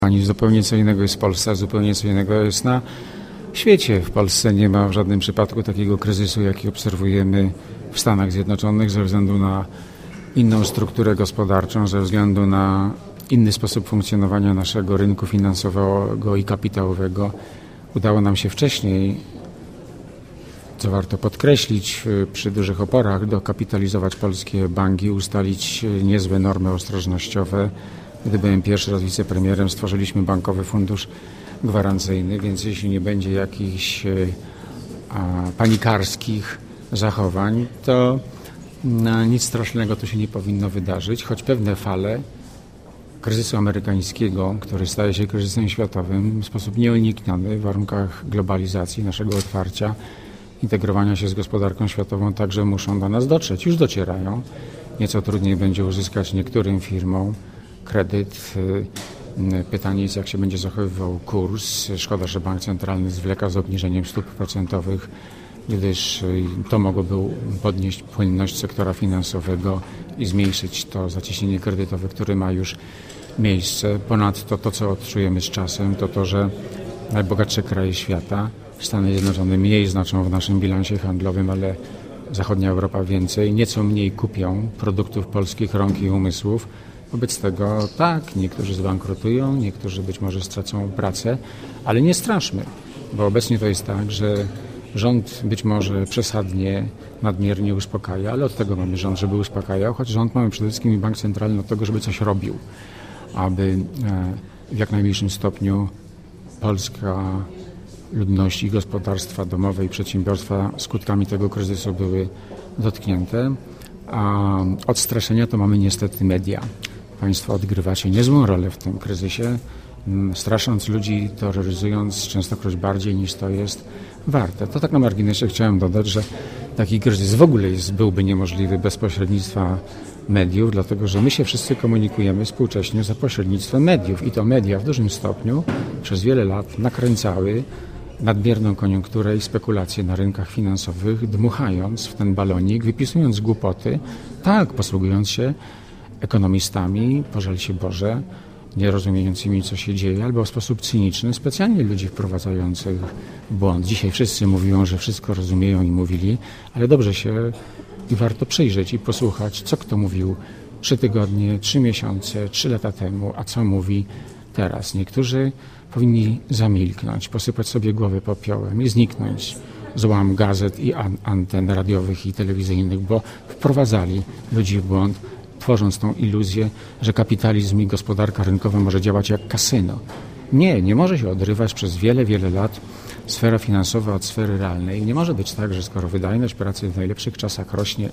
Ani zupełnie co innego jest w Polsce, a zupełnie co innego jest na świecie. W Polsce nie ma w żadnym przypadku takiego kryzysu, jaki obserwujemy w Stanach Zjednoczonych ze względu na inną strukturę gospodarczą, ze względu na inny sposób funkcjonowania naszego rynku finansowego i kapitałowego. Udało nam się wcześniej, co warto podkreślić, przy dużych oporach dokapitalizować polskie banki, ustalić niezłe normy ostrożnościowe. Gdy byłem pierwszy raz wicepremierem, stworzyliśmy Bankowy Fundusz Gwarancyjny, więc jeśli nie będzie jakichś panikarskich zachowań, to nic strasznego tu się nie powinno wydarzyć, choć pewne fale kryzysu amerykańskiego, który staje się kryzysem światowym, w sposób nieunikniony w warunkach globalizacji, naszego otwarcia, integrowania się z gospodarką światową, także muszą do nas dotrzeć. Już docierają. Nieco trudniej będzie uzyskać niektórym firmom kredyt. Pytanie jest, jak się będzie zachowywał kurs. Szkoda, że bank centralny zwleka z obniżeniem stóp procentowych, gdyż to mogłoby podnieść płynność sektora finansowego i zmniejszyć to zacieśnienie kredytowe, które ma już miejsce. Ponadto to, co odczujemy z czasem, to to, że najbogatsze kraje świata, Stany Zjednoczone mniej znaczą w naszym bilansie handlowym, ale zachodnia Europa więcej, nieco mniej kupią produktów polskich rąk i umysłów. Wobec tego tak, niektórzy zbankrutują, niektórzy być może stracą pracę, ale nie straszmy, bo obecnie to jest tak, że rząd być może przesadnie, nadmiernie uspokaja, ale od tego mamy rząd, żeby uspokajał, choć rząd mamy przede wszystkim i bank centralny od tego, żeby coś robił, aby w jak najmniejszym stopniu polska ludność i gospodarstwa domowe i przedsiębiorstwa skutkami tego kryzysu były dotknięte. A od straszenia to mamy niestety media. Państwo odgrywacie niezłą rolę w tym kryzysie, strasząc ludzi, terroryzując częstokroć bardziej niż to jest warte. To tak na marginesie chciałem dodać, że taki kryzys w ogóle byłby niemożliwy bez pośrednictwa mediów, dlatego że my się wszyscy komunikujemy współcześnie za pośrednictwem mediów i to media w dużym stopniu przez wiele lat nakręcały nadmierną koniunkturę i spekulacje na rynkach finansowych, dmuchając w ten balonik, wypisując głupoty, tak, posługując się ekonomistami, pożal się Boże, nie rozumiejącymi, co się dzieje, albo w sposób cyniczny, specjalnie ludzi wprowadzających w błąd. Dzisiaj wszyscy mówią, że wszystko rozumieją i mówili, ale dobrze się i warto przyjrzeć i posłuchać, co kto mówił 3 tygodnie, 3 miesiące, 3 lata temu, a co mówi teraz. Niektórzy powinni zamilknąć, posypać sobie głowy popiołem i zniknąć z łam gazet i anten radiowych i telewizyjnych, bo wprowadzali ludzi w błąd, tworząc tą iluzję, że kapitalizm i gospodarka rynkowa może działać jak kasyno. Nie może się odrywać przez wiele, wiele lat sfera finansowa od sfery realnej. Nie może być tak, że skoro wydajność pracy w najlepszych czasach rośnie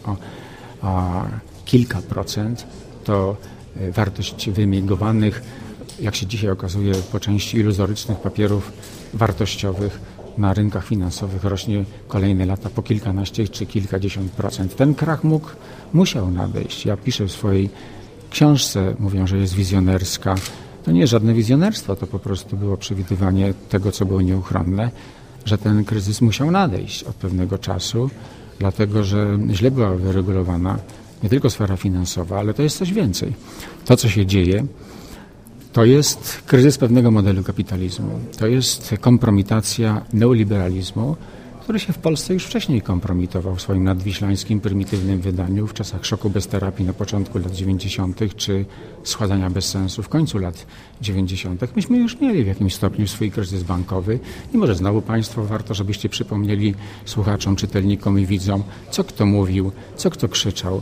o kilka procent, to wartość wyemigowanych, jak się dzisiaj okazuje, po części iluzorycznych papierów wartościowych na rynkach finansowych rośnie kolejne lata po kilkanaście czy kilkadziesiąt procent. Ten krach musiał nadejść. Ja piszę w swojej książce, mówią, że jest wizjonerska. To nie jest żadne wizjonerstwo, to po prostu było przewidywanie tego, co było nieuchronne, że ten kryzys musiał nadejść od pewnego czasu, dlatego że źle była wyregulowana nie tylko sfera finansowa, ale to jest coś więcej. To, co się dzieje, to jest kryzys pewnego modelu kapitalizmu. To jest kompromitacja neoliberalizmu, który się w Polsce już wcześniej kompromitował w swoim nadwiślańskim, prymitywnym wydaniu w czasach szoku bez terapii na początku lat 90. czy schładzania bez sensu w końcu lat 90. Myśmy już mieli w jakimś stopniu swój kryzys bankowy i może znowu Państwo warto, żebyście przypomnieli słuchaczom, czytelnikom i widzom, co kto mówił, co kto krzyczał.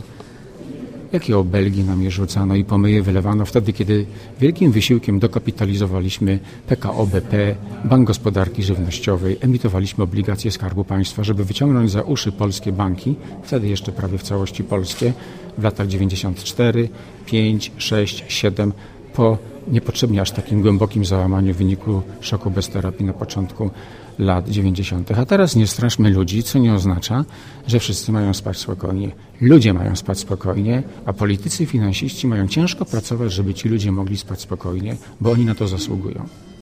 Jakie obelgi nam je rzucano i pomyje wylewano wtedy, kiedy wielkim wysiłkiem dokapitalizowaliśmy PKO BP, Bank Gospodarki Żywnościowej, emitowaliśmy obligacje Skarbu Państwa, żeby wyciągnąć za uszy polskie banki, wtedy jeszcze prawie w całości polskie, w latach 94, 5, 6, 7, po niepotrzebnie aż takim głębokim załamaniu w wyniku szoku bez terapii na początku lat 90. A teraz nie straszmy ludzi, co nie oznacza, że wszyscy mają spać spokojnie. Ludzie mają spać spokojnie, a politycy i finansiści mają ciężko pracować, żeby ci ludzie mogli spać spokojnie, bo oni na to zasługują.